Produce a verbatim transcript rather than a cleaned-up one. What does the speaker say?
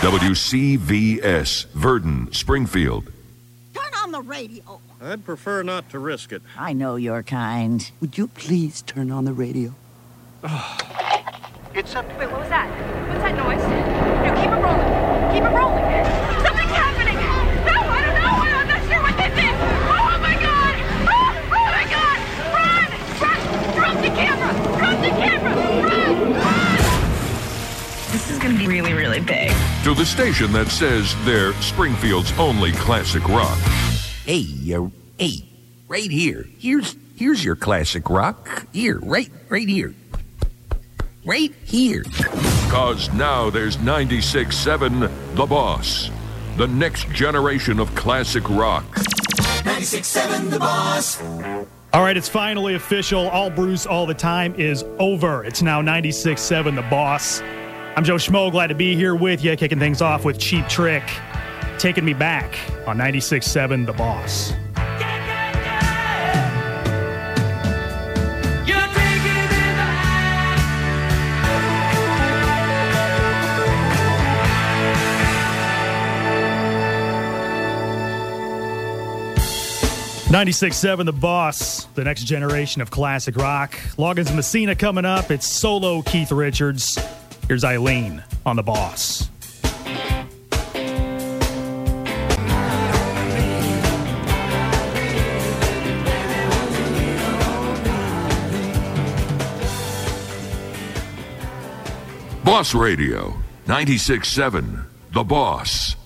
W C V S, Verdon, Springfield. Turn on the radio. I'd prefer not to risk it. I know your kind. Would you please turn on the radio? It's up. Wait, what was that? What's that noise? No, keep it rolling. Keep it rolling. Something's happening. No, I don't know. I'm not sure what this is. Oh, my God. Oh, oh my God. Run. Run. Drop the camera. Drop the camera. Run. Run. This is going to be really, really big. To the station that says they're Springfield's only classic rock. Hey, uh, hey, right here. Here's here's your classic rock. Here, right, right here. Right here. Cause now there's ninety-six point seven The Boss. The next generation of classic rock. ninety-six point seven The Boss. All right, it's finally official. All Bruce All the Time is over. It's now ninety-six point seven The Boss. I'm Joe Schmo, glad to be here with you, kicking things off with Cheap Trick, Taking Me Back on ninety-six point seven The Boss. ninety-six point seven The Boss, the next generation of classic rock. Loggins Messina coming up. It's solo Keith Richards. Here's Eileen on The Boss. Boss Radio, ninety-six point seven The Boss.